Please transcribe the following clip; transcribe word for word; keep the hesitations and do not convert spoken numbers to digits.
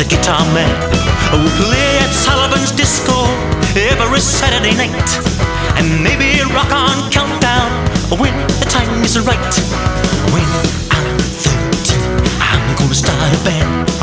guitar man who play at Sullivan's Disco every Saturday night, and maybe rock on Countdown when the time is right. When I'm thirteen, I'm gonna start a band.